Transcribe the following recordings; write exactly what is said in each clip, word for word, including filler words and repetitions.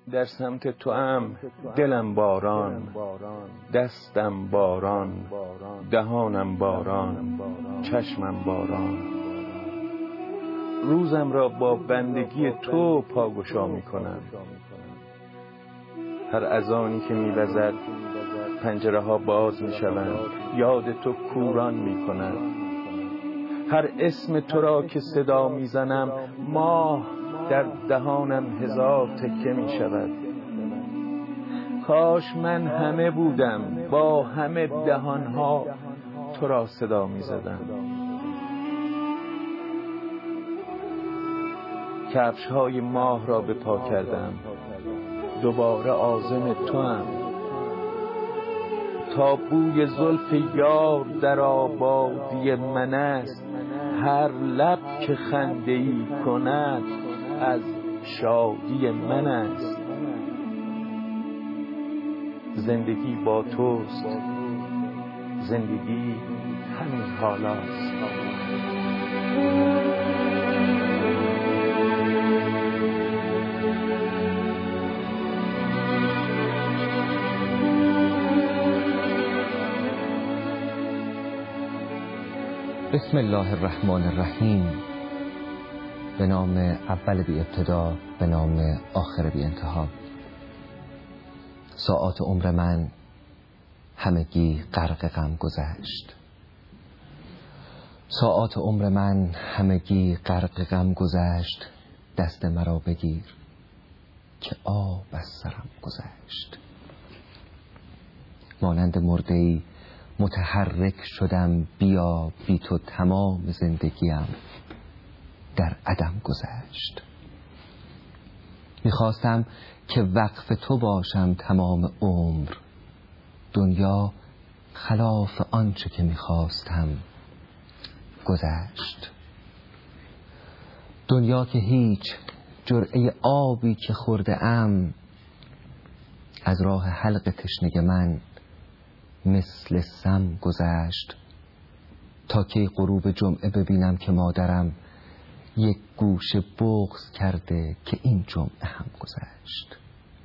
در سمت تو ام دلم باران، دستم باران، دهانم باران، چشمم باران. روزم را با بندگی تو پاگشا می کنم. هر اذانی که می وزد پنجره ها باز می شوند، یاد تو کوران می کند. هر اسم تو را که صدا می زنم، ماه در دهانم هزار تکه می شود. کاش من همه بودم، با همه دهانها تو را صدا می زدم. کفش های ماه را به پا کردم، دوباره عازم تو ام. تا بوی زلف یار در آبادی من است، هر لب که خنده ای کند از شادی من است. زندگی با توست، زندگی همین حالاست. بسم الله الرحمن الرحیم. به نام اول بی ابتدا، به نام آخر بی انتها. ساعات عمر من همگی غرق غم گذشت. ساعات عمر من همگی غرق غم گذشت. دست مرا بگیر که آب از سرم گذشت. مانند مرده‌ای متحرک شدم، بیا بی تو تمام زندگیم در عدم گذشت. میخواستم که وقف تو باشم تمام عمر، دنیا خلاف آنچه که میخواستم گذشت. دنیا که هیچ جرعه آبی که خورده ام، از راه حلق تشنه من مثل سم گذشت. تا که غروب جمعه ببینم که مادرم یک گوشه بغض کرده که این جمعه هم گذشت.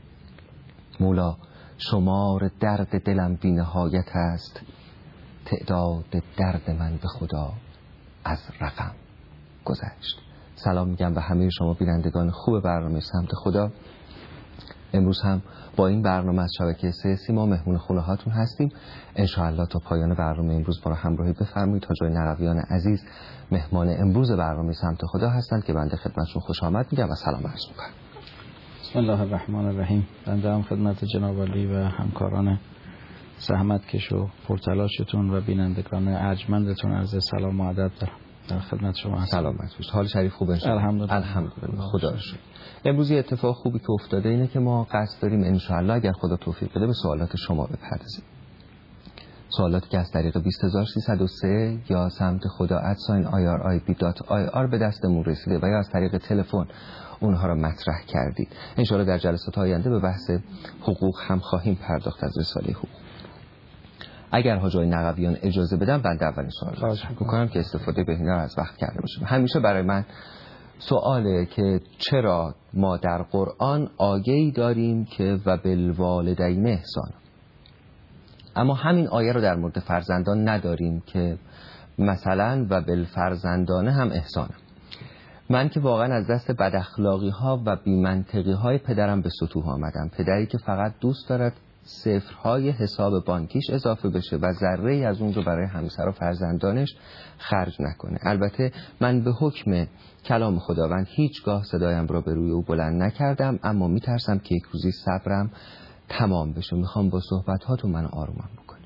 مولا شمار درد دلم بی نهایت است، تعداد درد من به خدا از رقم گذشت. سلام میگم به همه شما بینندگان خوب برنامه سمت خدا. امروز هم با این برنامه از شبکه سه سیما مهمون خونه هاتون هستیم. انشاءالله تا پایان برنامه امروز ما را همراهی بفرمایید. تا جای نقویان عزیز مهمان امروز برنامه سمت خدا هستند که بنده خدمتشون خوش آمد میگم و سلام عرض میکنم. بسم الله الرحمن الرحیم. بنده هم خدمت جناب عالی و همکاران زحمتکش و پرتلاشتون و بینندگان ارجمندتون عرض سلام و ادب دارم. در خدمت شما هستم. سلامت باشید. حال شریف خوبه ان شاء الله؟ الحمدلله. الحمدلله. خدا رو شکر. امروز یه اتفاق خوبی که افتاده اینه که ما قصد داریم ان شاء الله اگر خدا توفیق بده به سوالات شما بپردازیم. سوالاتی که از طریق بیست هزار و سیصد و سه یا سمت خدا ات ساین آی آر آی بی دات آی آر به دستمون رسیده و یا از طریق تلفن اونها را مطرح کردید. ان شاء الله در جلسات آینده به بحث حقوق هم خواهیم پرداخت از رساله حقوق. اگر حاجای نقویان اجازه بدن بنده اولین سوال رو میکنم که استفاده بهینه از وقت کرده باشیم. همیشه برای من سواله که چرا ما در قرآن آیه‌ای داریم که و بالوالدین احسان، اما همین آیه رو در مورد فرزندان نداریم که مثلا و بالفرزندانه هم احسان. من که واقعا از دست بداخلاقی ها و بی‌منطقی های پدرم به سطوح آمدم. پدری که فقط دوست دارد صفرهای حساب بانکیش اضافه بشه و ذره ای از اون رو برای همسر و فرزندانش خرج نکنه. البته من به حکم کلام خداوند هیچگاه صدایم را به روی او بلند نکردم، اما میترسم که یک روزی صبرم تمام بشه. میخوام با صحبت هاتون منو آرومم بکنی.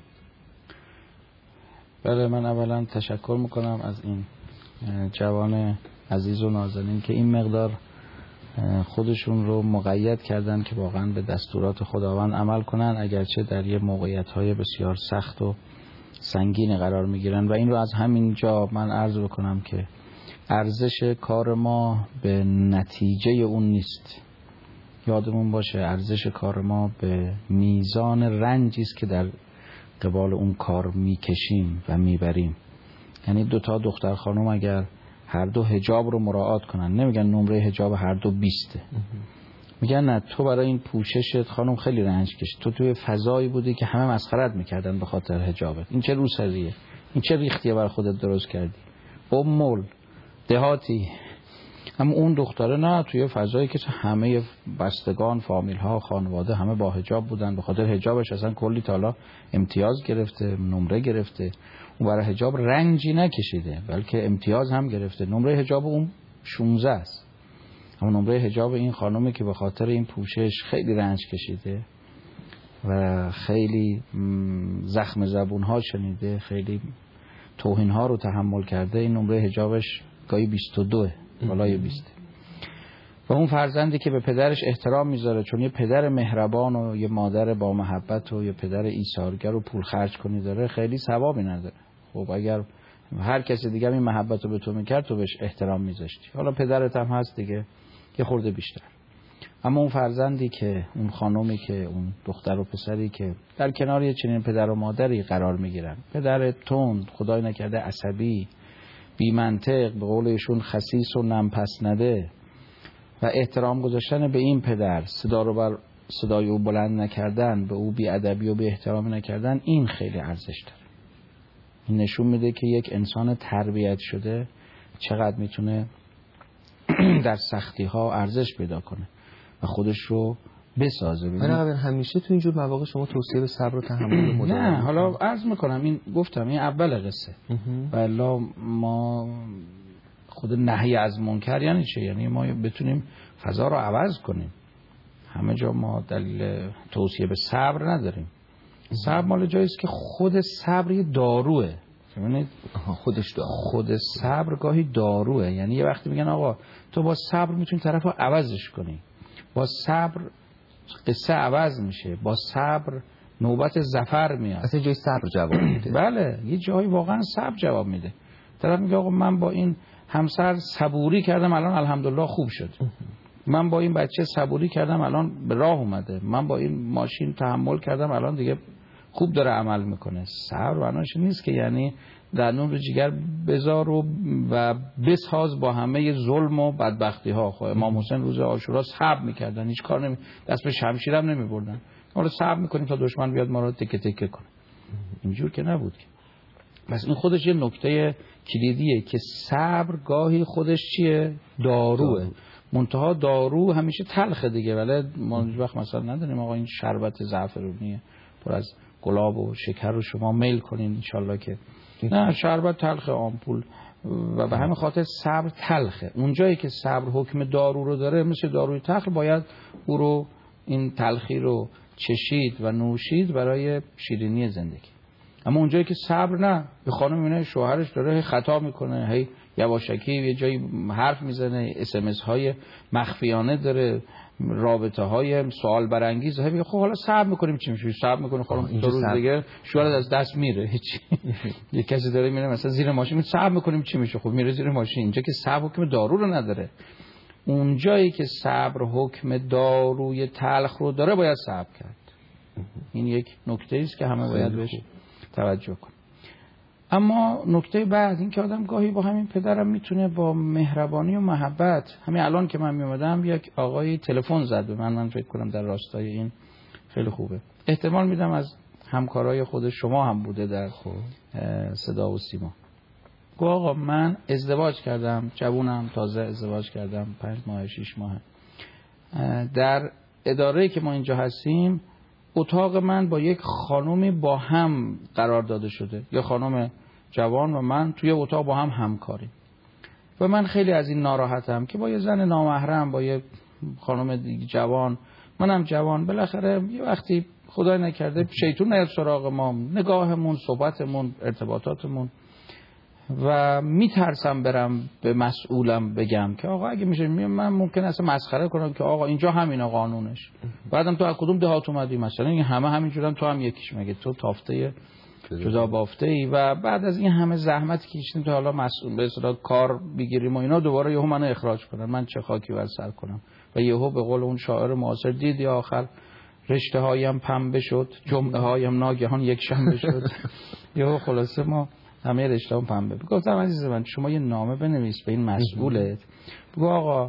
بله، من اولا تشکر میکنم از این جوان عزیز و نازنین که این مقدار خودشون رو مقید کردن که واقعا به دستورات خداوند عمل کنن، اگرچه در یه موقعیت‌های بسیار سخت و سنگین قرار میگیرن. و این رو از همین جا من عرض بکنم که ارزش کار ما به نتیجه اون نیست. یادمون باشه ارزش کار ما به میزان رنجی است که در قبال اون کار میکشیم و میبریم. یعنی دو تا دختر خانم اگر هر دو حجاب رو مراعات کنن، نمیگن نمره حجاب هر دو بیسته، میگن نه تو برای این پوششت خانم خیلی رنج کشید، تو توی فضایی بودی که همه مسخرت میکردن به خاطر حجابت، این چه روسریه، این چه ریختیه برای خودت درست کردی، امول دهاتی. اما اون دختره نه، توی فضایی که همه بستگان، فامیل ها، خانواده همه با حجاب بودن، به خاطر حجابش اصلا کلی تالا امتیاز گرفته، نمره گرفته. اون برای حجاب رنجی نکشیده بلکه امتیاز هم گرفته. نمره حجاب اون شانزده است، اما نمره حجاب این خانومه که به خاطر این پوشش خیلی رنج کشیده و خیلی زخم زبون ها شنیده، خیلی توهین ها رو تحمل کرده، این نمره حجابش گاهی بیست و دو بالای بیست. و اون فرزندی که به پدرش احترام میذاره چون یه پدر مهربان و یه مادر با محبت و یه پدر ایثارگر و پول خرج کنی داره، خیلی ثوابی نداره. خب اگر هر کسی دیگه این محبت رو به تو میکرد تو بهش احترام میذاشتی، حالا پدرت هم هست دیگه یه خورده بیشتر. اما اون فرزندی که اون خانومی که اون دختر و پسری که در کنار یه چنین پدر و مادری قرار میگیرن، پدر تند، خدای نکرده عصبی، بی منطق، به قول ایشون خسیس و نمپس نده، و احترام گذاشتن به این پدر، صدا رو بر صدای او بلند نکردن، به او بی ادبی و بی احترامی نکردن، این خیلی ارزش داره. این نشون میده که یک انسان تربیت شده چقدر میتونه در سختی ها ارزش پیدا کنه و خودش رو بسازه. بنابراین همیشه تو اینجور مواقع شما توصیه به صبر و تحمل مداوم؟ نه، حالا عرض میکنم، این گفتم این اول قصه. والا ما خود نهی از منکر یعنی چه؟ یعنی ما بتونیم فضا رو عوض کنیم. همه جا ما دلیل توصیه به صبر نداریم. صبر مال جاییست که خود صبر یه داروه. ببینید خودش دارو. خود صبر گاهی داروه. یعنی یه وقتی میگن آقا تو با صبر میتونی طرفو عوضش کنی، با صبر قصه عوض میشه، با صبر نوبت ظفر میاد. اصلا جای صبر جواب میده. بله، یه جایی واقعا صبر جواب میده. طرف میگه آقا من با این همسر صبوری کردم الان الحمدلله خوب شد، من با این بچه صبوری کردم الان به راه اومده، من با این ماشین تحمل کردم الان دیگه خوب داره عمل میکنه. صبر معناش نیست که یعنی دندون رو جگر بذار و, و بساز با همه ظلم و بدبختی ها. خب امام حسین روز عاشورا صبر میکردن، هیچ کار نمی دست به شمشیر هم نمیبردن. ما رو صبر میکنیم تا دشمن بیاد ما رو تکه تکه کنه. اینجور که نبود که. بس این خودش یه نکته کلیدیه که صبر گاهی خودش چیه؟ داروه. منتها دارو همیشه تلخه دیگه، ولی ما هیچ وقت مثلا نداریم آقا این شربت زعفرونیه پر از گلاب و شکر رو شما میل کنین انشالله که نه، شربت تلخه، آمپول. و به همین خاطر صبر تلخه. اونجایی که صبر حکم دارو رو داره، مثل داروی تلخ، باید او رو این تلخی رو چشید و نوشید برای شیرینی زندگی. اما اونجایی که صبر نه، به خانم میبینه شوهرش داره هی خطا میکنه، هی یواشکی یه جایی حرف میزنه، اس ام اس های مخفیانه داره، رابطه های سوال برانگیز، هی میگه خب حالا صبر میکنیم چی میشه؟ صبر میکنه خانم دو روز دیگه شوهرت از دست میره، هیچ. یه کسی داره میره مثلا زیر ماشین، می صبر میکنیم چی میشه؟ خب میره زیر ماشین. اینجا که صبر حکم دارو رو نداره. اونجایی که صبر حکم داروی تلخ رو داره باید صبر کرد. این یک نکته است که همه باید بهش توجه کن. اما نکته بعد این که آدم گاهی با همین پدرم میتونه با مهربانی و محبت، همین الان که من میومدم یک آقای تلفن زد به من، من فکر کنم در راستای این خیلی خوبه، احتمال میدم از همکارای خود شما هم بوده در صدا و سیما. گفت آقا من ازدواج کردم، جوونم، تازه ازدواج کردم، پنج ماه شش ماه. در اداره‌ای که ما اینجا هستیم اتاق من با یک خانومی با هم قرار داده شده، یه خانم جوان و من توی اتاق با هم همکاریم. و من خیلی از این ناراحتم که با یه زن نامحرم، با یه خانم دیگه جوان، منم جوان، بالاخره یه وقتی خدای نکرده شیطون نیاد سراغ ما، نگاهمون، صحبتمون، ارتباطاتمون، و میترسم برم به مسئولم بگم که آقا اگه میشه من ممکن است مسخره کنم که آقا اینجا همینا قانونش، بعدم تو از کدوم دهات اومدی؟ مثلا این همه همینجورن، تو هم یکیش، مگه تو تافته جدا بافته ای؟ و بعد از این همه زحمتی که کشیدیم تا حالا مسئول به اصطلاح کار بگیریم و اینا، دوباره یهو منو اخراج کنن، من چه خاکی بر سر کنم؟ و یهو به قول اون شاعر معاصر دیدی آخر رشته هایم پنبه شد، جمعه هایم ناگهان یک شنبه شد. یهو خلاصه ما همه رشته هم پنبه. گفتم عزیز من شما یه نامه بنویس به این مسئولت، بگو آقا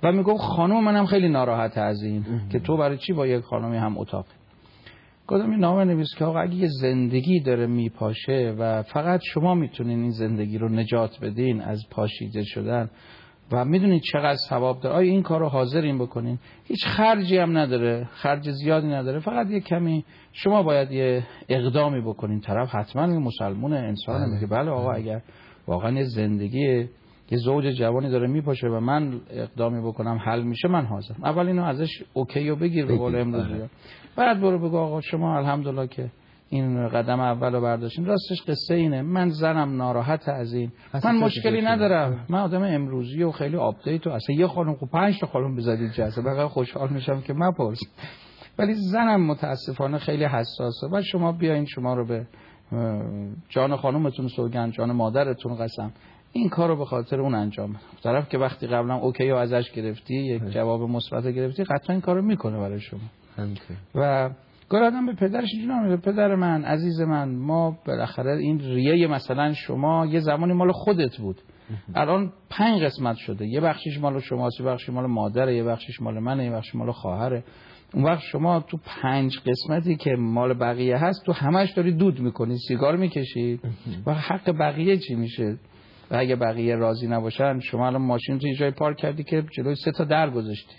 و میگم خانم منم خیلی ناراحته از این که تو برای چی با یک خانمی هم اتاقی. گفتم این نامه نویس که آقا اگه یه زندگی داره میپاشه و فقط شما میتونین این زندگی رو نجات بدین از پاشیده شدن و میدونید چقدر ثواب داره، آیا این کارو حاضرین بکنین؟ هیچ خرجی هم نداره، خرج زیادی نداره، فقط یه کمی شما باید یه اقدامی بکنین. طرف حتما مسلمون انسانه، میگه بله آقا اگر واقعا یه زندگی یه زوج جوانی داره میپاشه و من اقدامی بکنم حل میشه، من حاضرم. اول اینو ازش اوکی و بگیر به قول امروزی، بعد برو بگو آقا شما الحمدلله که این قدم اولو برداشتین. راستش قصه اینه، من زنم ناراحت از این، من مشکلی ندارم، من آدم امروزی و خیلی آپدیت و اصلا یه خانم کو پنج تا خانم بزنید جلسه بقیه خوشحال میشم که مپرس، ولی زنم متاسفانه خیلی حساسه و شما بیاین شما رو به جان خانومتون سوگند، جان مادرتون قسم، این کارو به خاطر اون انجام بده. طرف که وقتی قبلا اوکی رو ازش گرفتی، یک جواب مثبت گرفتی، قطعا این کارو میکنه برای شما. و گاهی آدم به پدرش اینجوری میگه پدر من، عزیز من، ما بالاخره این ریه مثلا شما یه زمانی مال خودت بود، الان پنج قسمت شده، یه بخشش مال شماست، یه بخشش مال مادره، یه بخشش مال منه، یه بخشش مال خواهره. اون وقت شما تو پنج قسمتی که مال بقیه هست تو همش داری دود میکنی، سیگار میکشی و حق بقیه چی میشه؟ و اگه بقیه راضی نباشن، شما الان ماشین تو یه جای پارک کردی که جلوی سه تا در گذاشتی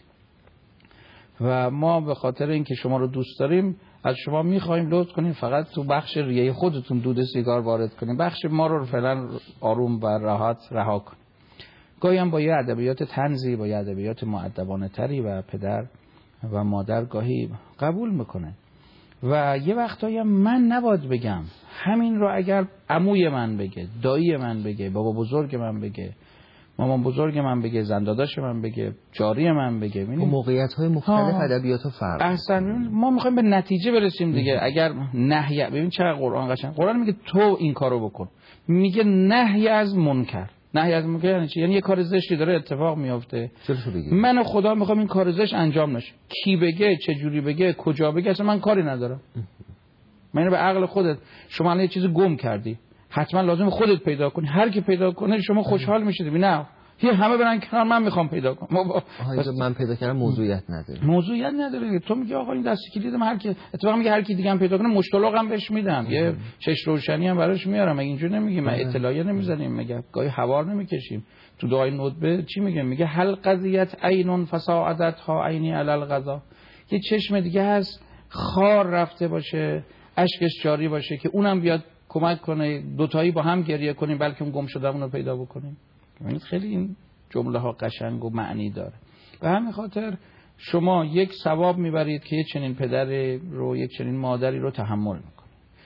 و ما به خاطر اینکه شما رو دوست داریم از شما میخوایم لطف کنیم فقط تو بخش ریه خودتون دود سیگار وارد کنیم، بخش ما رو فعلا آروم و راحت رها کنیم. گاهی هم با یه ادبیات طنزی، با یه ادبیات مؤدبانه تری و پدر و مادر گاهی قبول میکنه و یه وقتایی هم من نباید بگم، همین رو اگر عموی من بگه، دایی من بگه، بابا بزرگ من بگه، مامان بزرگ من بگه، زنداداش من بگه، جاری من بگه، با موقعیت‌های مختلف ادبیات‌ها فرق. احسن ما میخوایم به نتیجه برسیم دیگه. اگر نهی، ببین چقدر قرآن قشنگ، قرآن میگه تو این کارو بکن، میگه نهی از منکر. نهی از منکر یعنی چی؟ یعنی یه کار زشتی داره اتفاق میفته، من و خدا میخوام این کار زشت انجام نشه، کی بگه، چه جوری بگه، کجا بگه، اصلا من کاری ندارم. من به عقل خودت، شما الان یه چیزی گم کردی، حتما لازم خودت پیدا کنی، هر کی پیدا کنه شما خوشحال میشید. نه یه همه برن کنار، من میخوام پیدا کنم. با... من پیدا کردم موضوعیت نداره، موضوعیت نداره. تو میگی آقا این دستی کلیدم هر کی، اتفاقا میگه هر کی دیگه هم پیدا کنه مشتلق هم بهش میدم، یه چش روشنی هم براش میارم. مگه اینجوری نمیگیم؟ من اطلاعیه نمیزنیم، مگه گاهی هوار نمیکشیم؟ تو دعای ندبه چی میگه؟ میگه هل قضیت عین فساعدتها عینی علی القضا. یه چشم دیگه هست خار رفته باشه، اشکش جاری باشه، که اونم بیاد کمک کنه، دوتایی با هم گریه کنیم بلکه اون گم شدهمون رو پیدا بکنیم. یعنی خیلی این جمله ها قشنگ و معنی داره. به همین خاطر شما یک ثواب میبرید که یک چنین پدری رو، یک چنین مادری رو تحمل میکنه.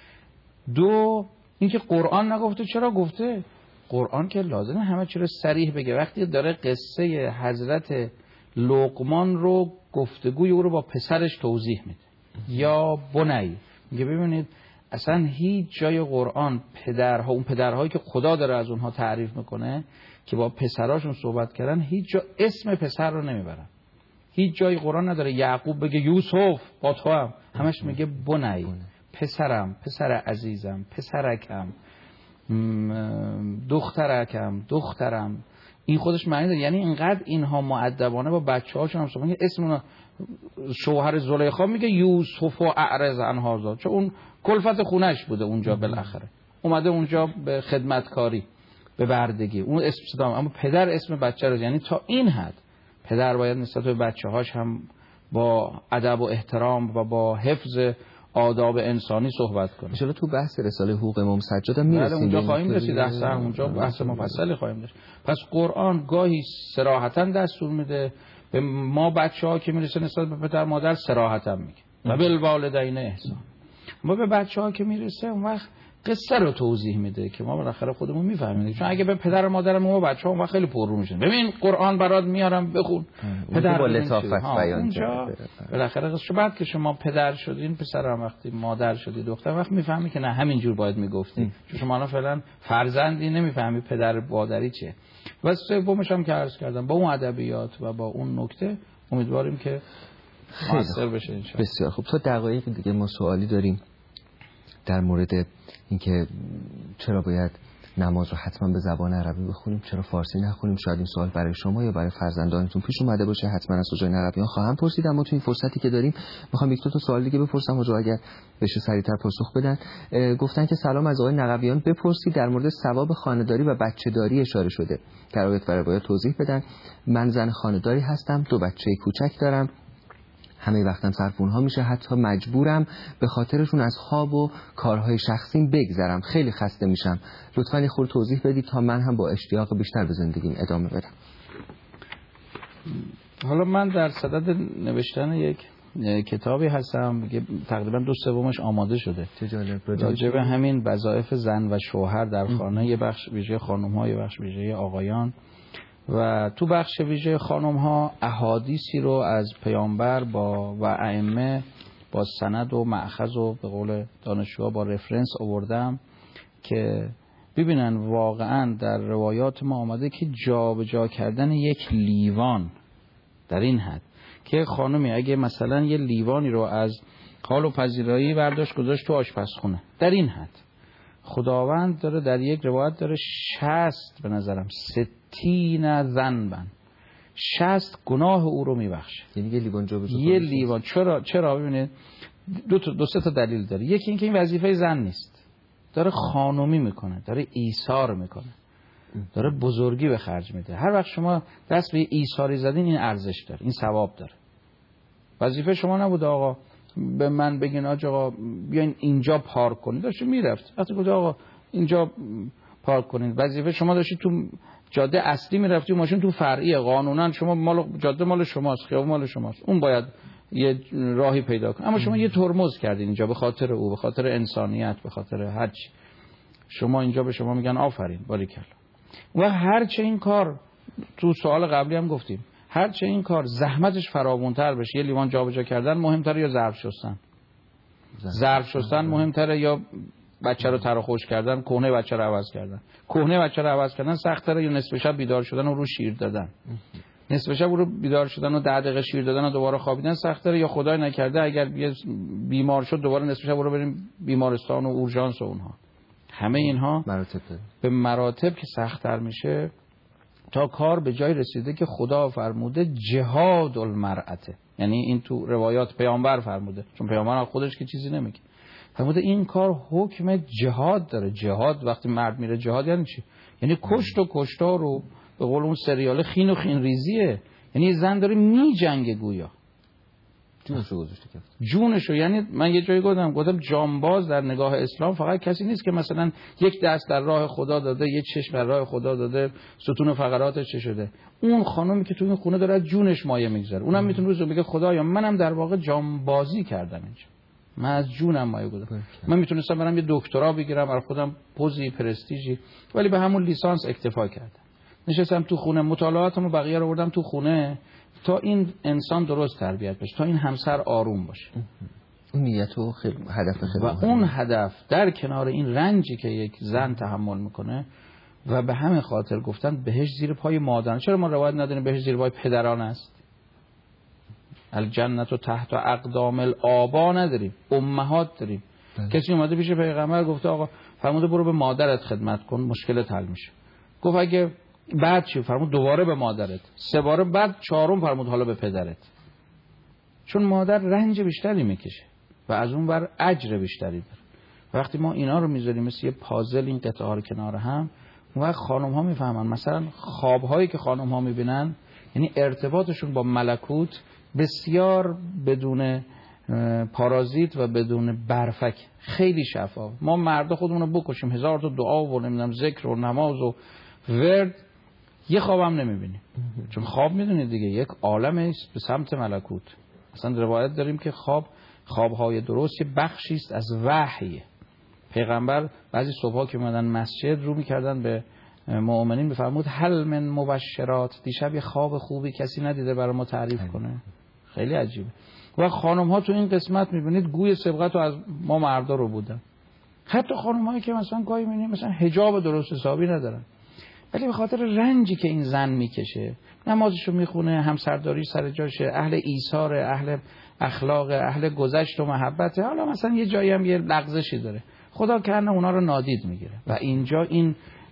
دو، اینکه قرآن نگفته، چرا گفته؟ قرآن که لازمه همه چی رو صریح بگه. وقتی داره قصه حضرت لقمان رو، گفتگوی او رو با پسرش توضیح میده، یا بنی، میگه ببینید اصلا هیچ جای قرآن پدرها، اون پدرهایی که خدا داره از اونها تعریف میکنه که با پسراشون صحبت کردن، هیچ جا اسم پسر رو نمیبرن. هیچ جای قرآن نداره یعقوب بگه یوسف با تو هم، همش میگه بنی، پسرم، پسر عزیزم، پسرکم، دخترکم، دخترم. این خودش معنی داره. یعنی اینقدر اینها مؤدبانه با بچه‌هاشون هم صحبت. اسم شوهر زلیخا میگه یوسف و اعرض عن هذا، چون اون کلفت خونش بوده اونجا، بالاخره اومده اونجا به خدمتکاری، به بردگی، اون اسم صدا. اما پدر اسم بچه رو، یعنی تا این حد پدر باید نسبت به بچه‌هاش هم با ادب و احترام و با حفظ آداب انسانی صحبت کنه. ان تو بحث رساله حقوق امام سجاد هم میرسیم، اونجا خواهیم رسید، اصلا اونجا بحث مفصلی خواهیم داشت. پس قرآن گاهی صراحتاً دستور میده به ما بچه‌ها که میرسه نسبت به پدر مادر صراحتاً میگه و بالوالدین احسان. ما به بچه‌ها که میرسه اون وقت قصه رو توضیح میده که ما بالاخره خودمون میفهمیم. چون اگه به پدر و مادرمون و بچه‌ها اون وقت خیلی پررو میشن، ببین قرآن برات میارم بخون، پدر با لطافت بیان کرده. بالاخره قصه بعد که شما پدر شدین، پسرم وقتی مادر شدی، دختر وقت میفهمی که نه همینجور باید میگفتی، چون شما الان فعلا فرزندی نمیفهمی پدر مادری چیه. و سومش هم که عرض کردم با اون ادبیات و با اون نکته امیدواریم که موثر بشه ان شاء الله. بسیار خوب. تا دقایق دیگه ما سوالی داریم در مورد اینکه چرا باید نماز رو حتما به زبان عربی بخونیم، چرا فارسی نخونیم؟ شاید این سوال برای شما یا برای فرزندانتون پیش اومده باشه، حتما از حجاج عربیان خواهم پرسید. اما تو این فرصتی که داریم میخوام یک دو تا سوال دیگه بپرسم حجا اگر بشه سریعتر پاسخ بدن. گفتن که سلام، از آقای نقویان بپرسید در مورد ثواب خانه‌داری و بچه‌داری اشاره شده، در آیات و روایات توضیح بدن. من زن خانه‌داری هستم، دو بچه کوچک دارم، همه وقتم صرف اونها میشه، حتی مجبورم به خاطرشون از خواب و کارهای شخصیم بگذرم، خیلی خسته میشم. لطفاً یه خورده توضیح بدید تا من هم با اشتیاق بیشتر به زندگیم ادامه بدم. حالا من در صدد نوشتن یک کتابی هستم که تقریبا دو سومش آماده شده راجع به همین وظایف زن و شوهر در خانه، یه بخش ویژه خانم‌ها، یه بخش ویژه آقایان، و تو بخش ویژه خانم ها احادیثی رو از پیامبر با و ائمه با سند و مأخذ و به قول دانشجوها با رفرنس آوردم که ببینن واقعا در روایات ما آمده که جابجا کردن یک لیوان در این حد که خانمی اگه مثلا یه لیوانی رو از حال و پذیرایی برداشت گذاشت تو آشپزخونه، در این حد خداوند داره در یک روایت داره شصت به نظرم ستین ذنبن، شصت گناه او رو میبخشه. یعنی یه لیوان جا بجا یه لیوان. چرا چرا ببینید دو تا دو سه تا دلیل داره. یکی اینکه این وظیفه زن نیست، داره خانومی میکنه، داره ایثار میکنه، داره بزرگی به خرج میده. هر وقت شما دست به ایثاری زدین این ارزش داره، این ثواب داره. وظیفه شما نبوده آقا به من بگین آقا بیاین اینجا پارک کنید، داشت میرفت. وقتی گفت آقا اینجا پارک کنید، وظیفه شما داشتید تو جاده اصلی میرفتی و ماشین تو فرعی، قانونا شما مال جاده مال شماست، خیابون مال شماست، اون باید یه راهی پیدا کنه. اما شما یه ترمز کردین اینجا به خاطر او، به خاطر انسانیت، به خاطر هر چی. شما اینجا به شما میگن آفرین، باریکلا. و هر چه این کار تو سوال قبلی هم گفتیم، هر چه این کار زحمتش فراوان‌تر بشه، یه لیوان جابجا کردن مهمتره یا ظرف شستن؟ ظرف شستن مهمتره یا بچه رو تر و خوش کردن، کهنه بچه رو عوض کردن؟ کهنه بچه رو عوض کردن سخت‌تره یا نصف شب بیدار شدن و رو شیر دادن؟ نصف شب رو بیدار شدن و ده دقیقه شیر دادن و دوباره خوابیدن سخت‌تره یا خدای نکرده اگر بیمار شد دوباره نصف شب رو بریم بیمارستان و اورژانس و اونها؟ همه اینها مراتب به مراتب که سخت‌تر میشه تا کار به جای رسیده که خدا فرموده جهاد المرأته، یعنی این تو روایات پیامبر فرموده، چون پیامبر خودش که چیزی نمیگه، فرموده این کار حکم جهاد داره. جهاد وقتی مرد میره جهاد یعنی چی؟ یعنی کشت و کشتار رو به قول اون سریال خین و خین ریزیه، یعنی زن داره می جنگه گویا جونشو گذاشته کرد جونشو. یعنی من یه جایی گفتم گفتم جانباز در نگاه اسلام فقط کسی نیست که مثلا یک دست در راه خدا داده، یک چشم در راه خدا داده، ستون فقراتش چه شده. اون خانومی که تو این خونه داره جونش مایه میگذاره، اونم میتونه روزو بگه خدایا منم در واقع جانبازی کردم اینجا، من از جونم مایه گذاشتم. من میتونستم برم یه دکترا بگیرم برای خودم، پوزی، پرستیژی، ولی به همون لیسانس اکتفا کردم. نشستم تو خونه، مطالعاتمو بقیه رو بردم تو خونه تا این انسان درست تربیت بشه، تا این همسر آروم باشه. اون نیت و خیلی هدف خیلی و اون هدف در کنار این رنجی که یک زن تحمل میکنه و به همین خاطر گفتن بهش زیر پای مادران. چرا ما روایت نداریم بهش زیر پای پدران است؟ الجنت و تحت و اقدام الآبا نداریم، امهات داریم. ده. کسی اومده پیش پیغمبر گفته آقا فرموده برو به مادرت خدمت کن مشکلت حل میشه. گفت اگه بعد چی؟ فرمود دوباره به مادرت، سه باره بعد چهارم فرمود حالا به پدرت. چون مادر رنج بیشتری میکشه و از اون بر اجر بیشتری داره. وقتی ما اینا رو میذاریم مثل یه پازل این قطعه ها رو کنار هم، اون وقت خانم ها میفهمن مثلا خواب هایی که خانم ها میبینن یعنی ارتباطشون با ملکوت بسیار بدون پارازیت و بدون برفک، خیلی شفاف. ما مردا خودمون رو بکشیم هزار تا دعا و نمیدونم ذکر و نماز و ورد، یه خوابم نمیبینیم. چون خواب میدونید دیگه یک عالمه است به سمت ملکوت. اصلا روایت داریم که خواب خوابهای درست یه بخشی است از وحیه. پیغمبر بعضی صبحا که اومدن مسجد رو میکردن به مؤمنین بفرمود هل من مبشرات، دیشب یه خواب خوبی کسی ندیده برای ما تعریف کنه؟ خیلی عجیبه. و خانم ها تو این قسمت میبینید گوی سبقت رو از ما مردا رو بودن. حتی خانم هایی که مثلا گاهی میبینید مثلا حجاب درست حسابی ندارن، ولی به خاطر رنجی که این زن میکشه نمازشو میخونه، همسرداری سر جاشه، اهل ایثار، اهل اخلاق، اهل گذشت و محبت، حالا مثلا یه جایی هم یه لغزشی داره، خدا کنه اونا رو نادید میگیره. و اینجا این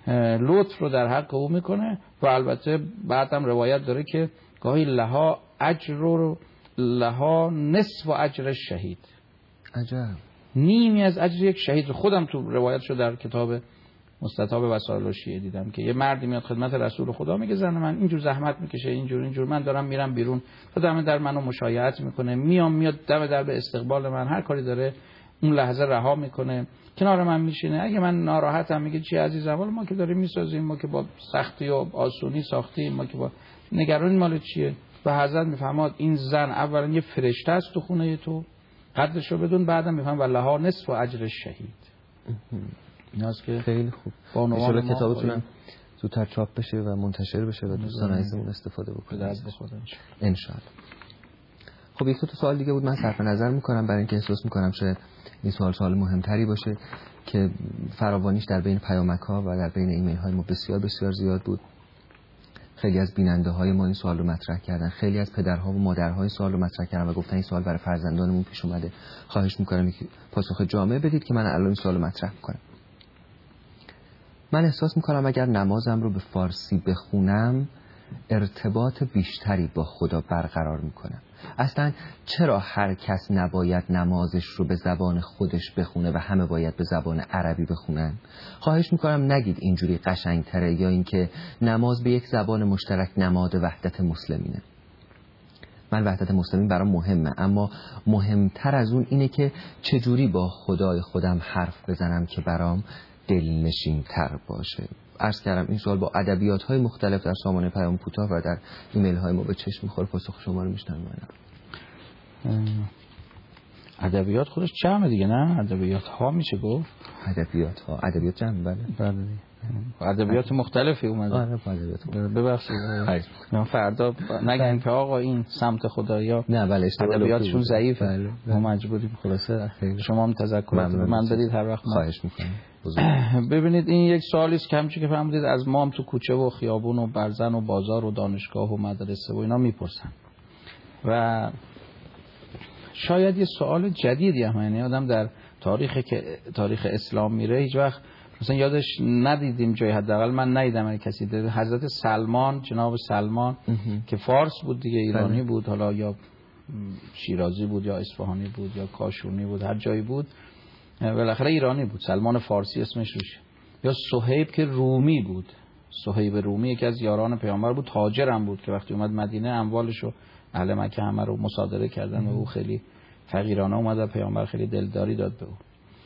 لطف رو در حق او میکنه و البته بعد هم روایت داره که گاهی لها اجر رو لها نصف اجر شهید، عجب، نیمی از اجر یک شهید. خودم تو روایت شو در کتاب مستطاب وسائل شیعه دیدم که یه مردی میاد خدمت رسول خدا میگه زن من اینجور زحمت میکشه، اینجور اینجور، من دارم میرم بیرون، تا دم در منو مشایعت میکنه، میام میاد دم در به استقبال من، هر کاری داره اون لحظه رها میکنه، کنار من میشینه، اگه من ناراحتم میگه چی عزیزم، ولی ما که داریم میسازیم، ما که با سختی و آسونی ساختیم، ما که با نگرانی مال چیه. و حضرت میفهماد این زن اولا یه فرشته است تو خونه تو، قدرش رو بدون، بعدم میفهم والله نصف و اجر شهید. ایناست که خیلی خوب. ان شاء الله کتابتون زودتر چاپ بشه و منتشر بشه و دوستان عزیزمون استفاده بکنن. ان شاء الله. خب یک دو تا سوال دیگه بود من صرف نظر میکنم برای اینکه احساس میکنم شاید این سوال سوال مهمتری باشه که فراوانیش در بین پیامک ها و در بین ایمیل های ما بسیار بسیار زیاد بود. خیلی از بیننده های ما این سوال رو مطرح کردن، خیلی از پدرها و مادرها این سوال رو مطرح کردن و گفتن این سوال برای فرزندانمون پیش اومده، خواهش میکنم که پاسخ جامع بدید که من الان این سوال رو مطرح میکنم. من احساس میکنم اگر نمازم رو به فارسی بخونم ارتباط بیشتری با خدا برقرار میکنم. اصلا چرا هر کس نباید نمازش رو به زبان خودش بخونه و همه باید به زبان عربی بخونن؟ خواهش میکنم نگید اینجوری قشنگتره یا اینکه نماز به یک زبان مشترک نماد وحدت مسلمینه. من وحدت مسلمین برام مهمه، اما مهمتر از اون اینه که چجوری با خدای خودم حرف بزنم که برام دلنشین تر باشه. عرض کردم این سوال با ادبیات های مختلف در سامانه پیام کوتاه و در ایمیل های ما به چشم میخوره. پاسخ شما رو میشنوم. ادبیات خودش جمع دیگه، نه ادبیات ها میشه گفت. ادبیات ها ادبیات جمع، بله بله. ادبیات مختلفی اومده. آره ادبیات. ببخشید من فردا نگن که آقا این سمت خدایا نه بله ادبیاتشون ضعیفه، ما مجبوریم خلاصه شما هم تذکرات من بدید هر وقت. خواهش میکنم. ببینید این یک سوالی است که همچون که فهمیدید از ما هم تو کوچه و خیابون و برزن و بازار و دانشگاه و مدرسه و اینا میپرسن و شاید یه سوال جدیدی هم، یعنی آدم در تاریخی که تاریخ اسلام میره هیچ وقت مثلا یادش ندیدیم جای، حداقل من ندیدم اگه کسی دیده، حضرت سلمان، جناب سلمان که فارس بود دیگه، ایرانی بود، حالا یا شیرازی بود یا اصفهانی بود یا کاشونی بود، هر جایی بود بالاخره ایرانی بود، سلمان فارسی اسمش روشه. یا صهیب که رومی بود، صهیب رومی یکی از یاران پیامبر بود، تاجرم بود که وقتی اومد مدینه اموالشو اهل مکه همه رو مصادره کردن و او خیلی فقیرانه اومد و پیامبر خیلی دلداری داد به او.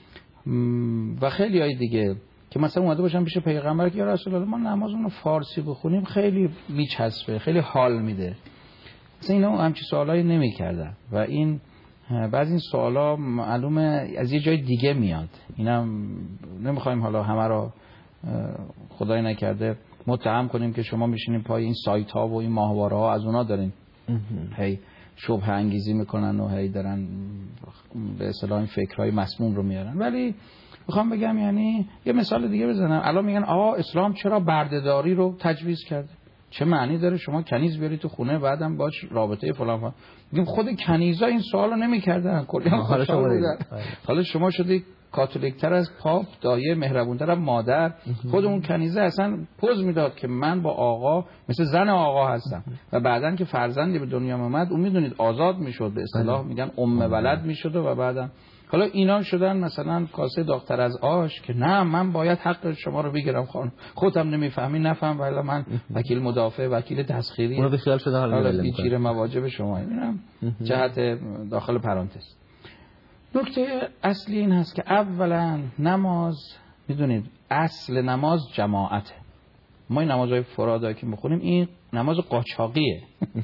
و خیلی های دیگه که مثلا اومده باشن پیش پیغمبر که یا رسول الله ما نمازمون رو فارسی بخونیم خیلی میچسبه، خیلی حال میده. مثلا اینا همچین سوالایی نمی‌کردن و این بعضی این سوالا معلومه از یه جای دیگه میاد. اینم نمیخوایم حالا همه رو خدای نکرده متهم کنیم که شما میشینین پای این سایت ها و این ماهواره ها از اونا دارین هی شبهه انگیزی میکنن و هی دارن به اصطلاح این فکرهای مسموم رو میارن. ولی میخوام بگم یعنی یه مثال دیگه بزنم. الان میگن آقا اسلام چرا بردهداری رو تجویز کرده؟ چه معنی داره شما کنیز بیاری تو خونه بعدم باش رابطه فلان فلان؟ میگیم خود کنیزا این سوالو نمیکردن، کلا حالا شما حالا شما شدی کاتولیک‌تر از پاپ، دایه مهربون‌تر از مادر. خود اون کنیزه اصلا پوز میداد که من با آقا مثل زن آقا هستم و بعدن که فرزندی به دنیا اومد اون میدونید آزاد میشد، به اصطلاح میگن ام ولد میشد و بعدن حالا اینا شدن مثلا کاسه داغ‌تر از آش که نه من باید حق شما رو بگیرم خانم، خودم نمیفهمی نفهم، ولی من وکیل مدافع وکیل تسخیری اونو به خیال شده حالا بیچاره مواجب شما. اینم جهت داخل پرانتز. نکته اصلی این هست که اولا نماز میدونید اصل نماز جماعته. ما این نمازهای فرادایی که میخونیم این نماز قاچاقیه.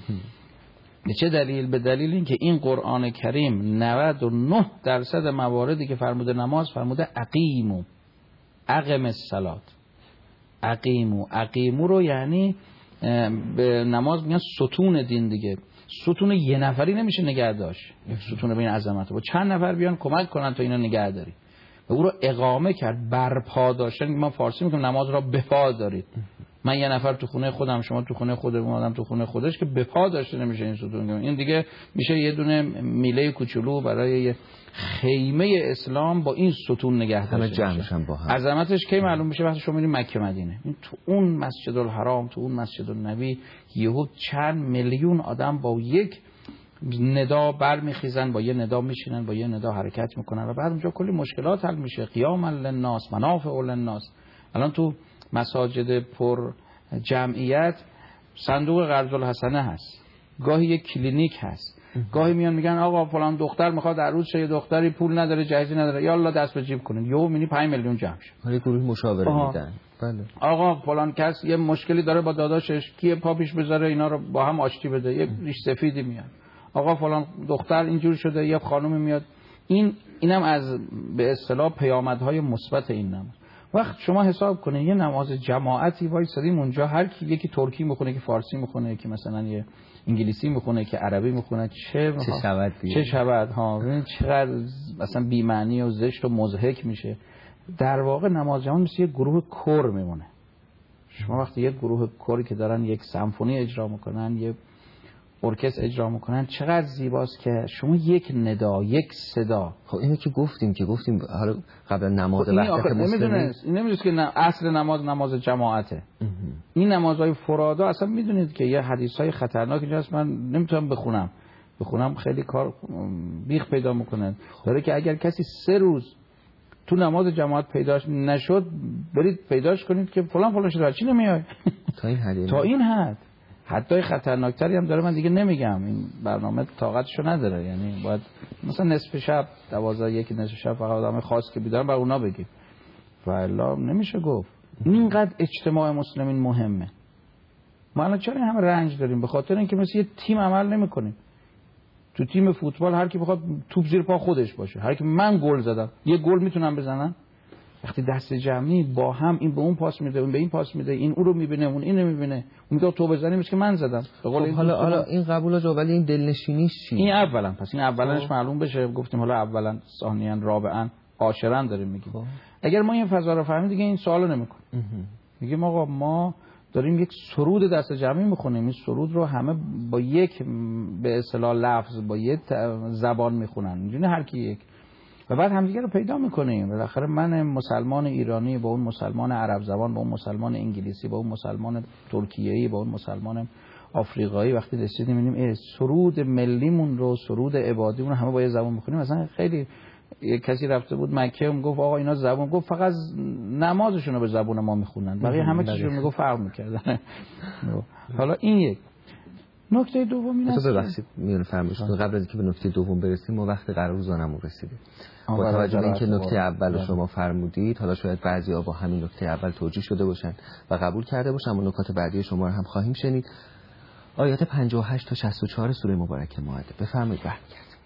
به چه دلیل؟ به دلیل اینکه این قرآن کریم نود و نه درصد مواردی که فرموده نماز فرموده اقیمو، اقم الصلات، اقیمو. اقیمو رو یعنی به نماز میگن ستون دین دیگه. ستون یه نفری نمیشه نگه داشت، یک ستون بین عظمت با چند نفر بیان کمک کنن تا اینا نگه داری و او رو اقامه کرد، برپا داشتن. ما فارسی میگیم نماز را بپا دارید، من یه نفر تو خونه خودم، شما تو خونه خودمون، آدم تو خونه خودش، که به پا داشته نمیشه این ستون. این دیگه میشه یه دونه میله کوچولو برای یه خیمه اسلام با این ستون نگه داشته. همه جمعشن با هم. عظمتش کی معلوم میشه؟ وقتی شما میرید مکه مدینه. این تو اون مسجد الحرام، تو اون مسجد النبی، یهو چند میلیون آدم با یک ندا برمیخیزن، با یه ندا میشینن، با یه ندا حرکت میکنن و بعد اونجا کلی مشکلات حل میشه. قیام للناس، منافع للناس. الان تو مساجد پر جمعیت صندوق قرض الحسنه هست، گاهی یک کلینیک هست، گاهی میان میگن آقا فلان دختر میخواد عروس شه، دختری پول نداره، جهیزی نداره، یالا دست به جیب کنین، یهو میبینی پنج میلیون جمع شد. یه گروه مشاوره میدن. بله. آقا فلان کس یه مشکلی داره با داداشش، کیه پا پیش بذاره اینا رو با هم آشتی بده، یه ریش سفیدی میاد. آقا فلان دختر اینجور شده، یه خانومی میاد. این اینم از به اصطلاح پیامدهای مثبت این نماز. وقت شما حساب کنید یه نماز جماعتی وایسادیم اونجا، هر کی یکی ترکی میخونه، که فارسی میخونه، یکی مثلا یه انگلیسی میخونه، که عربی میخونه، چه چه شود چه شود ها، چقدر مثلا بی معنی و زشت و مضحک میشه. در واقع نماز جماعت مثل یه گروه کور میمونه. شما وقتی یه گروه کوری که دارن یک سمفونی اجرا میکنن، یه ارکستر اجرا میکنن، چقدر زیباست که شما یک ندا، یک صدا. خب اینو که گفتیم که گفتیم حالا قبل نماز وحدت مسلمین، این نمیدونید که اصل نماز نماز جماعته. این نمازهای فرادا اصلا میدونید که یه حدیثای خطرناک اینجا هست، من نمیتونم بخونم بخونم خیلی کار بیخ پیدا میکنه. داره که اگر کسی سه روز تو نماز جماعت پیداش نشد، برید پیداش کنید که فلان فلان شده، چی نمیای. تا این حد تا این حد حتی خطرناکتری هم داره، من دیگه نمیگم، این برنامه طاقتشو نداره. یعنی باید مثلا نصف شب دوازده یکی نصف شب فقط آدم خاص که بیدارن بر اونا بگیم، والا نمیشه گفت. اینقدر اجتماع مسلمین مهمه. ما الان چرا همه رنج داریم؟ به خاطر اینکه مثل یه تیم عمل نمیکنیم. تو تیم فوتبال هر کی بخواد توپ زیر پا خودش باشه، هر کی من گل زدم یه گل میتونم بزنم. وقتی دست جمعی با هم، این به اون پاس میده، اون به این پاس میده، این اون رو میبینه، اون اینو میبینه، اون میگه تو بزنی میشه که من زدم. خب حالا حالا این قبولا جو، ولی این دلنشینیش چی؟ این اولا، پس این اولنش معلوم بشه. گفتیم حالا اولا، ثانیا، رابعا، عاشرا داریم میگیم. خب. اگر ما این فضا رو فهمیم دیگه این سوالو نمیکنیم. میگیم آقا ما داریم یک سرود دست جمعی میخونیم، این سرود رو همه با یک به اصطلاح لفظ، با یک زبان میخونن، اینجوری هر کی یک، و بعد همدیگه رو پیدا میکنیم. بالاخره من مسلمان ایرانی با اون مسلمان عرب زبان، با اون مسلمان انگلیسی، با اون مسلمان ترکیه‌ای، با اون مسلمان آفریقایی، وقتی رسیدیم می‌بینیم سرود ملیمون رو، سرود عبادیمون رو همه با یه زبان میخونیم. مثلا خیلی یک کسی رفته بود مکه، میگفت آقا اینا زبان، گفت فقط نمازشون رو به زبان ما میخونن، بقیه همه چیزشون میگفت فرق میکردن. حالا این یک نکته دوم این است. ببخشید میون فرمایشتون قبل از اینکه به نکته دوم برسیم، ما وقت قرار روزانمون رسیدیم. با توجه به اینکه نکته اول شما فرمودید، حالا شاید بعضی‌ها با همین نکته اول توجیه شده باشن و قبول کرده باشن، اما نکات بعدی شما رو هم خواهیم شنید. آیات پنجاه و هشت تا شصت و چهار سوره مبارکه مائده، بفرمایید. برمیگردیم.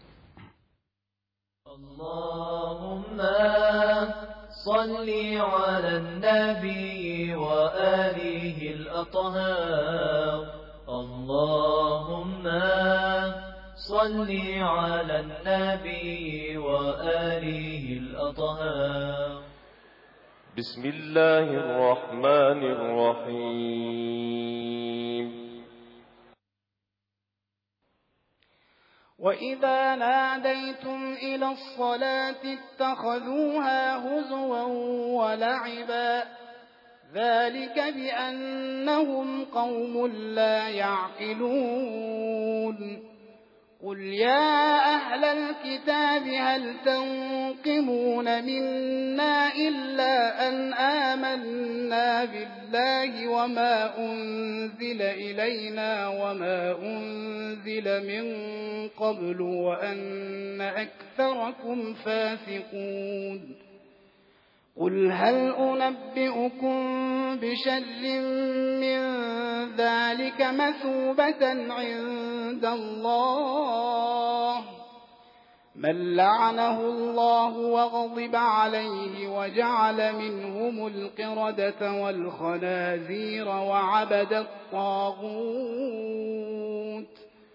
اللهم صل على النبي وآله الأطهار. اللهم صل على النبي وآله الأطهار. بسم الله الرحمن الرحيم. وإذا ناديتم إلى الصلاة اتخذوها هزوا ولعبا ذلك بأنهم قوم لا يعقلون. قل يا أهل الكتاب هل تنقمون منا إلا أن آمنا بالله وما أنزل إلينا وما أنزل من قبل وأن أكثركم فاسقون. قل هل أنبئكم بشر من ذلك مثوبة عند الله من لعنه الله وغضب عليه وجعل منهم القردة والخنازير وعبد الطاغوت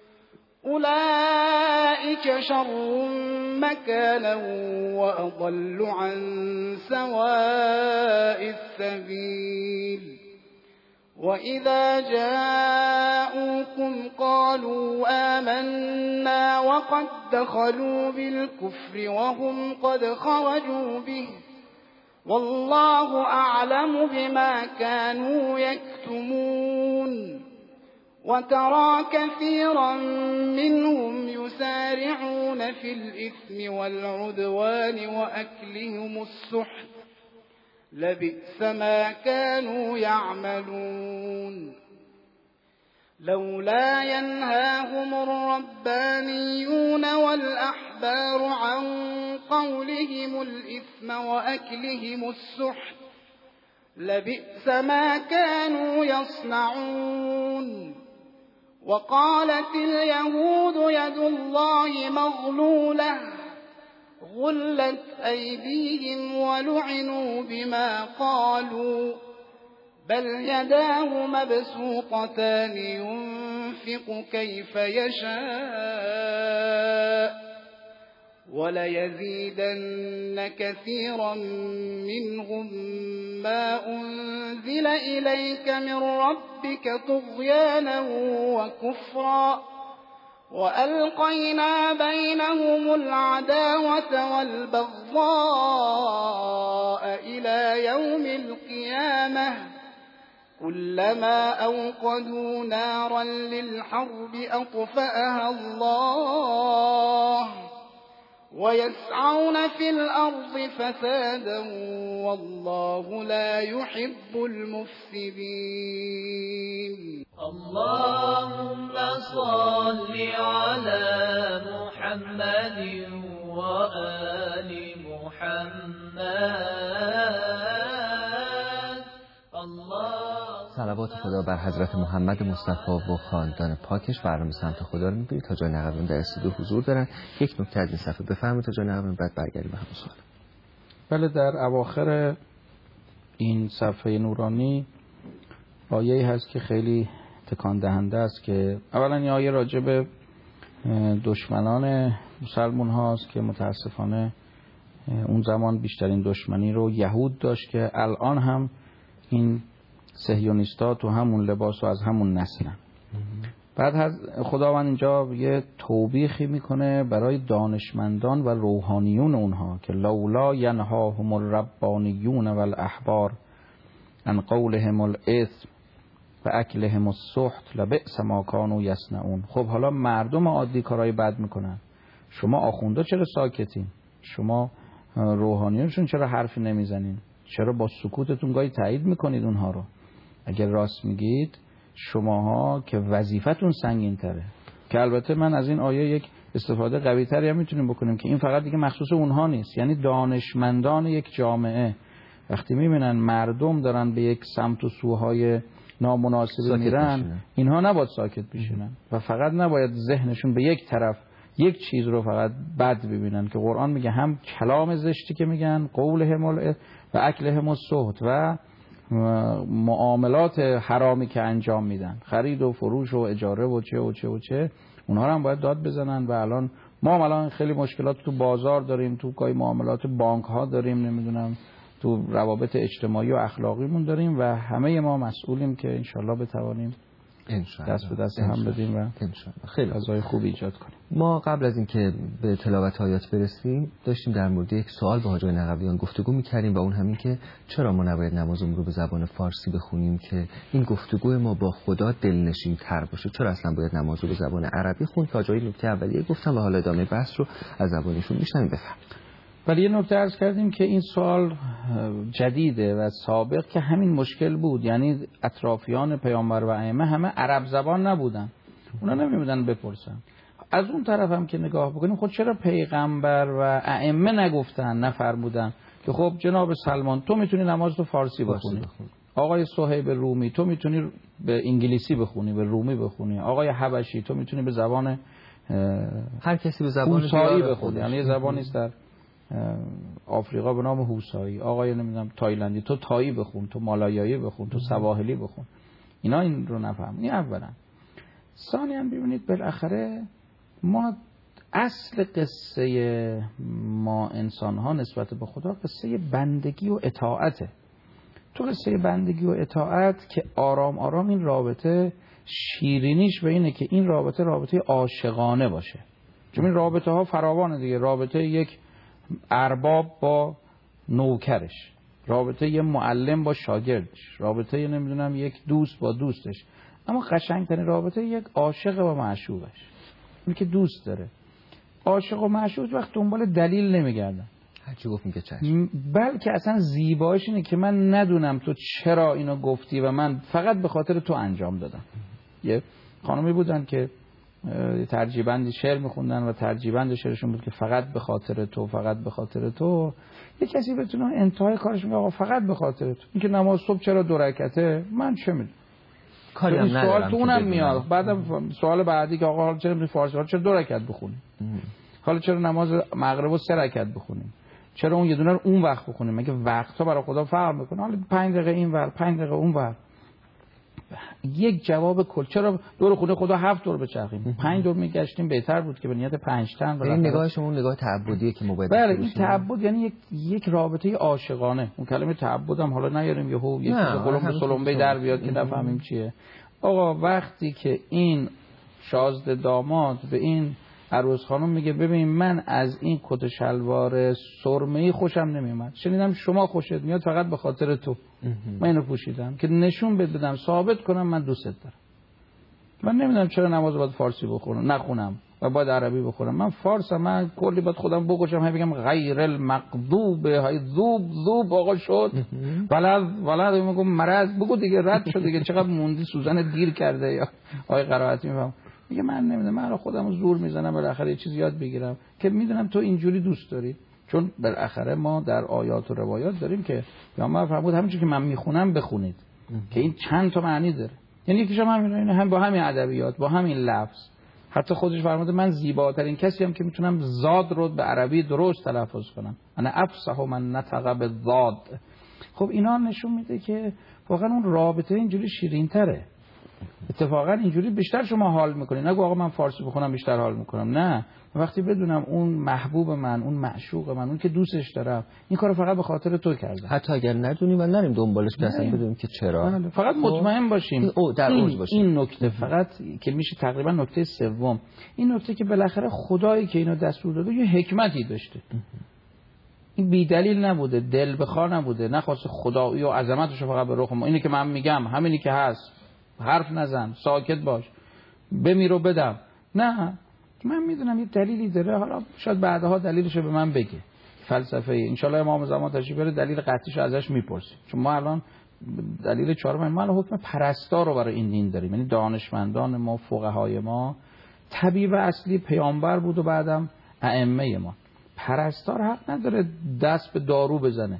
أولئك شر مكانا وأضل عن سواء السبيل. وَإِذَا جَاءُوكُمْ قَالُوا آمَنَّا وَقَدْ دَخَلُوا بِالْكُفْرِ وَهُمْ قَدْ خَرَجُوا بِهِ وَاللَّهُ أَعْلَمُ بِمَا كَانُوا يَكْتُمُونَ وَتَرَى كَثِيرًا مِّنْهُمْ يُسَارِعُونَ فِي الْإِثْمِ وَالْعُدْوَانِ وَأَكْلِهِمُ السُّحْتَ لَبِئْسَ مَا كَانُوا يَعْمَلُونَ لَوْلَا يَنْهَاهُمُ الرَّبَّانِيُّونَ وَالْأَحْبَارُ عَنْ قَوْلِهِمُ الْإِثْمَ وَأَكْلِهِمُ السُّحْتَ لَبِئْسَ ما كانوا يصنعون وقالت اليهود يد الله مغلولة غلت أيديهم ولعنوا بما قالوا بل يداه مبسوطتان ينفق كيف يشاء وليزيدن كثيرا منهم ما أنزل إليك من ربك طغيانا وكفرا وألقينا بينهم العداوة والبغضاء إلى يوم القيامة كلما أوقدوا نارا للحرب أطفأها الله ويسعون في الأرض فسادا والله لا يحب المفسدين. اللهم صل على محمد وآل محمد. الله صلوات خدا بر حضرت محمد مصطفی و خاندان پاکش. برنامه سمت خدا رو می‌بینید تا جای نقبون در استودیو حضور دارن. یک نکته از این صفحه بفرمایید تا جای نقبون، بعد برگردیم به همون سوال. بله، در اواخر این صفحه نورانی آیه‌ای هست که خیلی تکان دهنده است که اولا این آیه راجع به دشمنان مسلمان هاست که متاسفانه اون زمان بیشترین دشمنی رو یهود داشت که الان هم این صهیونیستا تو همون لباس و از همون نسلن. بعد خداوند اینجا یه توبیخی میکنه برای دانشمندان و روحانیون اونها که لولا ینهاهم الربانیون والاحبار عن قولهم الاثم و اکلهم السحت لبئس ما کانوا یصنعون. خب حالا مردم عادی کارهای بد میکنن، شما آخوندا چرا ساکتین؟ شما روحانیونشون چرا حرفی نمیزنین؟ چرا با سکوتتون گاهی تایید میکنید اونها رو؟ اگر راست میگید شماها که وظیفتون سنگین تره. که البته من از این آیه یک استفاده قوی تری هم میتونیم بکنیم که این فقط دیگه مخصوص اونها نیست، یعنی دانشمندان یک جامعه وقتی میبینن مردم دارن به یک سمت و سوهای نامناسبی میرن، اینها نباید ساکت بشینن و فقط نباید ذهنشون به یک طرف یک چیز رو فقط بد ببینن که قرآن میگه هم کلام زشتی که میگن قولهم و اکلهم السحت و معاملات حرامی که انجام میدن، خرید و فروش و اجاره و چه و چه و چه، اونها رو هم باید داد بزنن. و الان ما الان خیلی مشکلات تو بازار داریم، تو گاهی معاملات بانک ها داریم، نمیدونم تو روابط اجتماعی و اخلاقیمون داریم و همه ما مسئولیم که انشالله بتوانیم دست به دست هم بدیم و خیلی فضای خوب ایجاد کنیم. ما قبل از اینکه به تلاوت آیات برسیم داشتیم در مورد یک سوال با حاجی نقویان گفتگو می‌کردیم و اون همین که چرا ما نباید نمازمون رو به زبان فارسی بخونیم که این گفتگو ما با خدا دلنشین‌تر باشه؟ چرا اصلا باید نماز رو به زبان عربی خوند؟ تا جایی نکته اولیه گفتم و حالا ادامه بحث رو از زبانشون میشنویم. بفرمایید. ولی یه نکته عرض کردیم که این سوال جدیده و سابق که همین مشکل بود، یعنی اطرافیان پیامبر و ائمه همه عرب زبان نبودن، اونا نمی‌بودن بپرسن. از اون طرف هم که نگاه بکنیم خود چرا پیغمبر و ائمه نگفتن، نفرمودن که خب جناب سلمان تو میتونی نماز تو فارسی بخونی، آقای صهیب رومی تو میتونی به انگلیسی بخونی، به رومی بخونی، آقای حبشی تو میتونی به زبان هر کسی به زبان هوسایی بخونی، یعنی یه زبانی است در آفریقا به نام هوسایی، آقای نمیدونم تایلندی تو تایی بخون، تو مالایایی بخون، تو سواحلی بخون. اینا این رو نفهم. این اولا. ثانیاً ببینید بالاخره ما اصل قصه ما انسان ها نسبت به خدا قصه بندگی و اطاعته. تو قصه بندگی و اطاعت که آرام آرام این رابطه شیرینیش به اینه که این رابطه رابطه عاشقانه باشه. چون این رابطه ها فراوانه دیگه، رابطه یک ارباب با نوکرش، رابطه یه معلم با شاگردش، رابطه یه نمیدونم یک دوست با دوستش، اما قشنگترین رابطه یک عاشق با معشوقش، اون که دوست داره. عاشق و معشوق وقت دنبال دلیل نمیگردن، هرچی گفت میگه چشم، بلکه اصلا زیبایش اینه که من ندونم تو چرا اینو گفتی و من فقط به خاطر تو انجام دادم. یه خانمی بودن که ترجیبندی شعر میخوندن و ترجیبند شعرشون بود که فقط به خاطر تو، فقط به خاطر تو. یه کسی بتونه انتهای کارش میگه آقا فقط به خاطر تو، اینکه نماز صبح چرا دو رکعته، من چه میدونم، کاری هم ندارم. سوال تو اونم میاد. بعدم سوال بعدی که آقا حالا چرا میگی فارسی، حالا چرا دو رکعت بخونیم، حالا چرا نماز مغرب رو سه رکعت بخونیم، چرا اون یه دونه رو اون وقت بخونیم، مگه وقت‌ها برای خدا فرق میکنه، حالا پنج دقیقه این ور پنج دقیقه اون ور. یک جواب کل، چرا دور خونه خدا هفت دور بچرخیم، پنج دور میگشتیم بهتر بود که به نیت پنج تن. این نگاه شما اون نگاه تعبدیه که ما باید. بله این تعبد یعنی یک یک رابطه عاشقانه. اون کلمه تعبد هم حالا نیاریم یهو یه چیز قلم سلمبه در بیاد که نفهمیم چیه. آقا وقتی که این شازده داماد به این عروس خانم میگه ببین من از این کت شلوار سرمه‌ای خوشم نمیومد، شنیدم شما خوشت میاد فقط به خاطر تو من اینو پوشیدم که نشون بدم ثابت کنم من دوست دارم. من نمیدونم چرا نماز باید فارسی بخونم نخونم و باید عربی بخونم. من فارسم، من کلی باید خودم بگوشم هی بگم غیر المغضوب های ذوب ذوب آقا شد ولد ولد میگم مرض بگو دیگه رد شد دیگه، چقدر موندی سوزن دیر کرده یا آقای قرائتی میفهم میگه من نمیدونم، من خودم زور میزنم بالاخره یه چیز یاد بگیرم که میدونم تو اینجوری دوست داری. چون بالاخره ما در آیات و روایات داریم که پیامبر فرمود همین چیزی که من میخونم بخونید که این چند تا معنی داره. یعنی یکیش هم همین، هم با همین ادبیات با همین لفظ. حتی خودش فرموده من زیباترین کسی هم که میتونم زاد رو به عربی درست تلفظ کنم، انا افصح من نطق بالضاد. خب اینا نشون میده که واقعا اون رابطه اینجوری شیرین تره. اتفاقا اینجوری بیشتر شما حال میکنید. نگو آقا من فارسی بخونم بیشتر حال میکنم، نه، وقتی بدونم اون محبوب من، اون معشوق من، اون که دوستش دارم این کارو فقط به خاطر تو کرده، حتی اگر ندونیم و نریم دنبالش که اصلا بدونیم که چرا، بله. فقط مطمئن باشیم او در اوج باشیم. این نکته فقط که میشه تقریبا نکته سوم، این نکته که بالاخره خدایی که اینو دستور داده یه حکمتی داشته. این بی دلیل نبوده، دل بخواه نبوده، نخواسته خدایی و عظمتش رو فقط به رخ ما. اینی که من میگم همینی که هست، حرف نزن، ساکت باش، بمیر و بدم. نه، من میدونم یه دلیلی داره، حالا شاید بعدها دلیلش رو به من بگه. فلسفه ان شاء الله امام زمان تشریف بیاره دلیل قطعیش ازش میپرسیم. چون ما الان دلیل چهارم ما الان حکم پرستار رو برای این دین داریم. یعنی دانشمندان ما، فقهای ما، طبیب اصلی پیامبر بود و بعدم ائمه ما. پرستار حق نداره دست به دارو بزنه.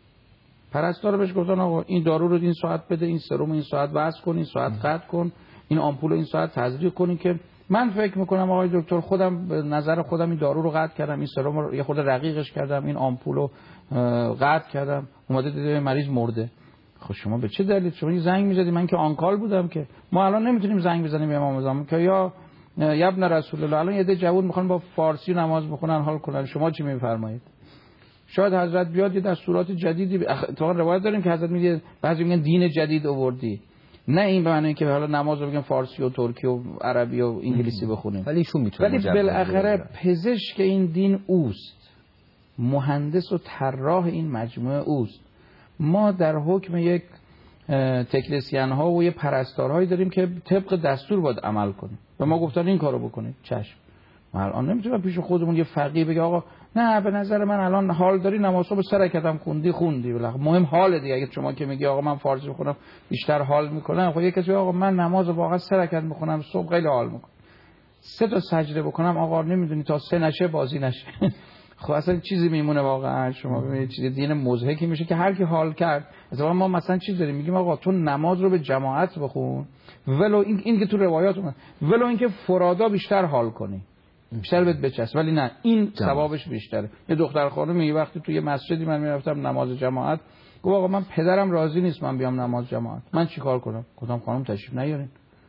پرستار بهش گفتن آقا این دارو رو این ساعت بده، این سرم این ساعت وصل کن، این ساعت قطع کن، این آمپول این ساعت تزریق کن. که من فکر میکنم آقای دکتر خودم به نظر خودم این دارو رو قطع کردم، این سرم رو یه خود رقیقش کردم، این آمپول رو قطع کردم، اومده دیده مریض مرده. خب شما به چه دلیل؟ شما زنگ میزدی، من که آنکال بودم که ما الان نمیتونیم زنگ بزنیم به امام زمان که یا ابن رسول الله الان یه ده جوون میخوان با فارسی نماز بخونن حال کنن، شما چی میفرمایید؟ شاید حضرت بیاد یه دستورات جدیدی، اتفاقا روایت داریم که حضرت میگه بعضی میگن دین جدید آوردی، نه این به معنی اینکه حالا نماز رو بگن فارسی و ترکی و عربی و انگلیسی بخونیم، ولی ایشون میتونه، ولی بالاخره پزشک این دین اوست، مهندس و طراح این مجموعه اوست. ما در حکم یک تکنسین ها و یه پرستارهایی داریم که طبق دستور باید عمل کنیم و ما گفتن این کارو بکنید، چشم. ما الان نمیتونیم پیش خودمون یه فقیه بگه آقا نه به نظر من الان حال داری نماز صبح سه رکعتم خوندی خوندی، بالاخره مهم حال دیگه. اگه شما که میگی آقا من فارسی بخونم بیشتر حال میکنم، خب یه کسی آقا من نماز واقعا سه رکعت میخونم صبح خیلی حال میکنم، سه تا سجده بکنم آقا نمیدونی تا سه نشه بازی نشه. خب اصلا چیزی میمونه واقعا. شما ببینید چیز دین مضحکی میشه که هر کی حال کرد. مثلا ما مثلا چیز داریم میگیم آقا تو نماز رو به جماعت بخون، ولو این, این که تو روایات اومد، ولو اینکه فرادا بیشتر حال کنی، بیشتر بهت بچسب، ولی نه این ثوابش بیشتره. یه دختر خانم یه وقتی تو یه مسجدی من میرفتم نماز جماعت، گفت آقا من پدرم راضی نیست من بیام نماز جماعت، من چیکار کنم؟ گفتم خانم تشریف نیارین.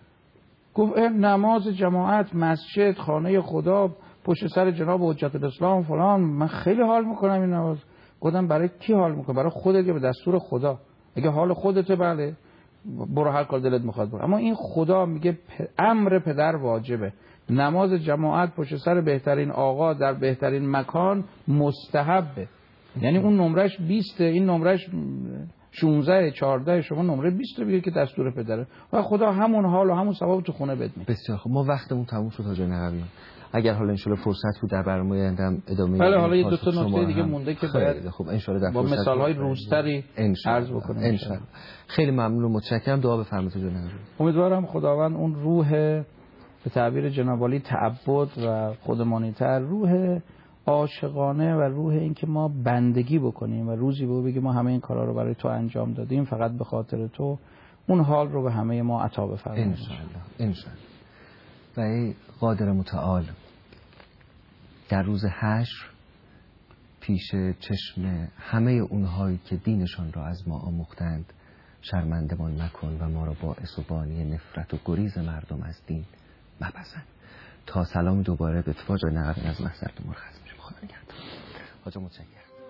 گفت نماز جماعت، مسجد، خانه خدا، پشت سر جناب حجت الاسلام فلان، من خیلی حال میکنم این نماز. گفتم برای کی حال میکنم؟ برای خودت یا به دستور خدا؟ اگه حال خودته بله برو هر کار دلت میخواد برو. اما این خدا میگه امر پدر واجبه، نماز جماعت پشت سر بهترین آقا در بهترین مکان مستحبه. یعنی اون نمرش بیست، این نمرش شانزده چهارده، شما نمره بیست رو بگیر که دستور پدره و خدا همون حال و همون ثواب تو خونه بد میده. بسیار خوب، ما وقتمون تموم شد حاج نقویان. اگر حالا ان شاء الله فرصت بود در برنامه آینده هم ادامه بله حالا یه دو تا نکته دیگه مونده که باید خب ان شاء الله در با مثال‌های روزتری عرض بکنم ان شاء الله. خیلی ممنون و متشکرم. دعا بفرمایید جناب. امیدوارم خداوند اون روح به تعبیر جناب عالی تعبد و خودمانی‌تر، روح عاشقانه و روح این که ما بندگی بکنیم و روزی به بگیم ما همه این کارا رو برای تو انجام دادیم فقط به خاطر تو، اون حال رو به همه ما عطا بفرمایید ان شاء الله. ان شاء الله. و ای قادر متعال، در روز حشر پیش چشم همه اونهایی که دینشان را از ما آموختند شرمندمان مکن و ما را باعث و بانی نفرت و گریز مردم از دین مپسند. تا سلام دوباره به اتفاق جای نقل از محضرت مرخص میشم. خدا نگهدار. حاجا متشکرم.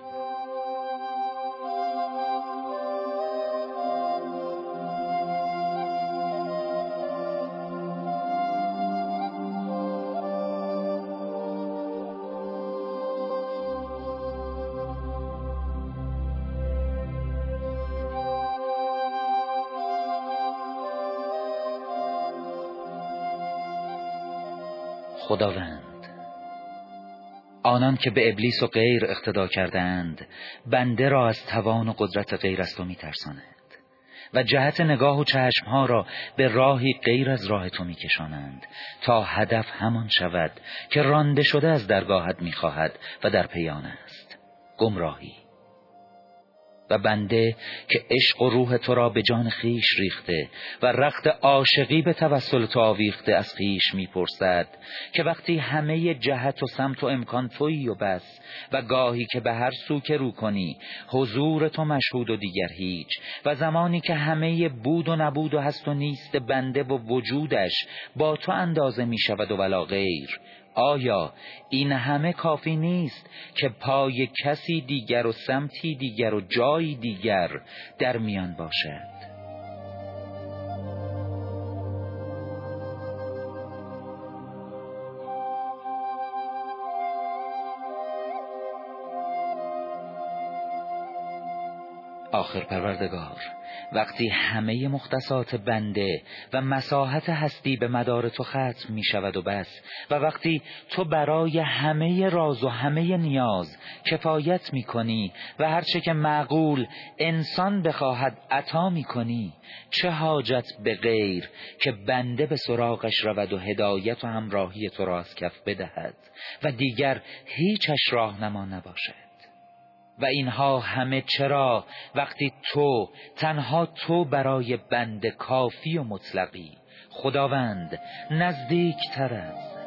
خداوند، آنان که به ابلیس و غیر اقتدا کردند بنده را از توان و قدرت غیر از تو می ترسانند و جهت نگاه و چشمها را به راهی غیر از راه تو می کشانند تا هدف همان شود که رانده شده از درگاهت می خواهد و در پیان است گمراهی. و بنده که عشق و روح تو را به جان خیش ریخته و رخت عاشقی به توسل تو آویخته از خیش میپرسد که وقتی همه جهت و سمت و امکان تویی و بس و گاهی که به هر سو که رو کنی حضور تو مشهود و دیگر هیچ و زمانی که همه بود و نبود و هست و نیست بنده و وجودش با تو اندازه می شود و ولا غیر، آیا این همه کافی نیست که پای کسی دیگر و سمتی دیگر و جایی دیگر در میان باشد؟ آخر پروردگار، وقتی همه مختصات بنده و مساحت هستی به مدار تو ختم می شود و بس، و وقتی تو برای همه راز و همه نیاز کفایت می کنی و هرچه که معقول انسان بخواهد عطا می کنی، چه حاجت به غیر که بنده به سراغش رود و هدایت و همراهی تو را از کف بدهد و دیگر هیچش راهنما نباشد؟ و اینها همه چرا وقتی تو، تنها تو برای بنده کافی و مطلقی، خداوند نزدیک تر از